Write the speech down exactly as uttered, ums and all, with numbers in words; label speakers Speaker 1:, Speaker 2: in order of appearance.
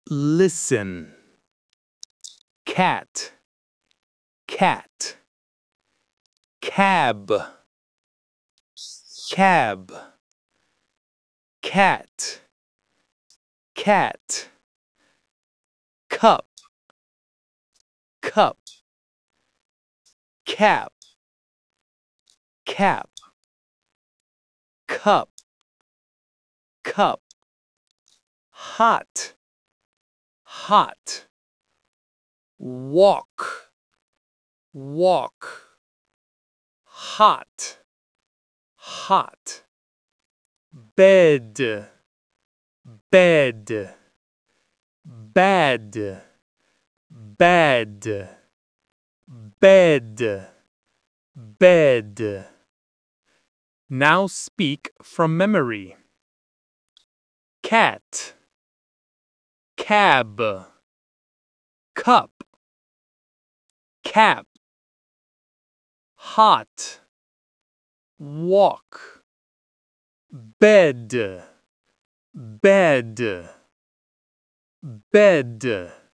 Speaker 1: listen. Cat, cat. Cab, cab. Cat, cat. Cup, cup. Cap, cap. Cup, cup. Hot, hot. Walk, walk. Hot, hot. Bed, bed. Bad, bad. Bed, bed. Now speak from memory. Cat, cab. Cup, cap. Hot, walk. Bed, bed. Bed.